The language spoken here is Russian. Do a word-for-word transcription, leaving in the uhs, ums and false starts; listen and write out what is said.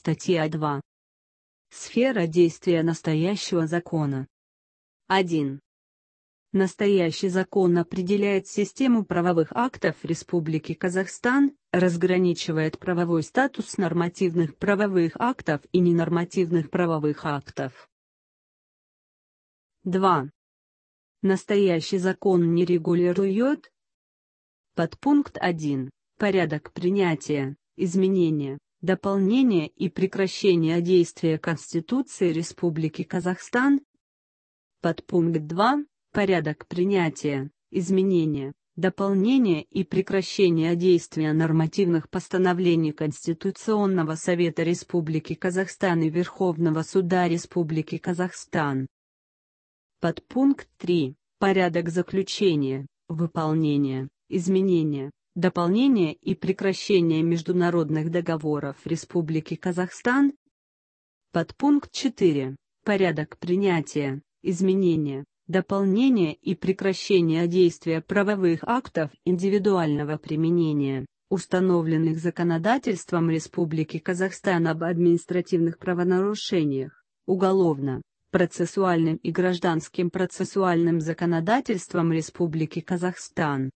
Статья два. Сфера действия настоящего закона. один. Настоящий закон определяет систему правовых актов Республики Казахстан, разграничивает правовой статус нормативных правовых актов и ненормативных правовых актов. два. Настоящий закон не регулирует. Подпункт один. Порядок принятия, изменения, дополнения и прекращения действия Конституции Республики Казахстан. Подпункт два. Порядок принятия, изменения, дополнения и прекращения действия нормативных постановлений Конституционного Совета Республики Казахстан и Верховного Суда Республики Казахстан. Подпункт три. Порядок заключения, выполнения, изменения, дополнения и прекращения международных договоров Республики Казахстан. Подпункт четыре. Порядок принятия, изменения, дополнения и прекращения действия правовых актов индивидуального применения, установленных законодательством Республики Казахстан об административных правонарушениях, уголовно, процессуальным и гражданским процессуальным законодательством Республики Казахстан.